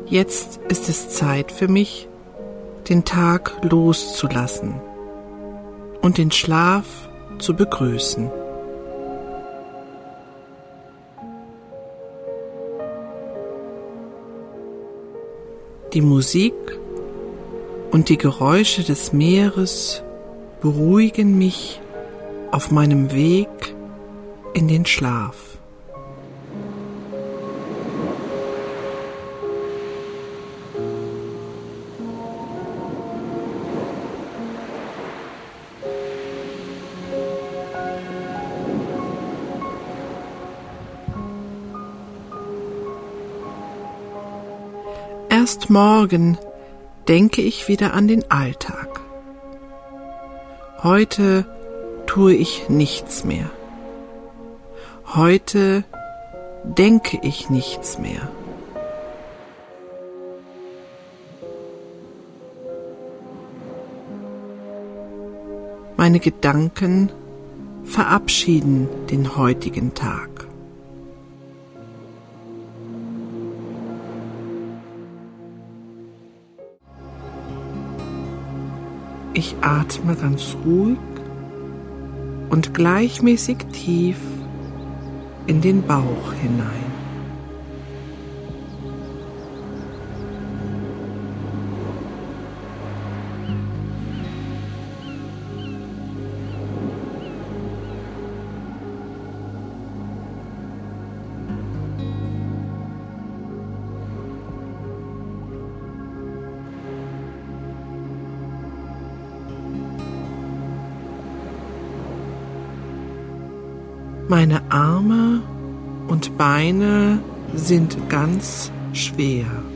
Jetzt ist es Zeit für mich, den Tag loszulassen und den Schlaf zu begrüßen. Die Musik und die Geräusche des Meeres beruhigen mich auf meinem Weg in den Schlaf. Erst morgen denke ich wieder an den Alltag. Heute tue ich nichts mehr. Heute denke ich nichts mehr. Meine Gedanken verabschieden den heutigen Tag. Ich atme ganz ruhig und gleichmäßig tief in den Bauch hinein. Meine Arme und Beine sind ganz schwer.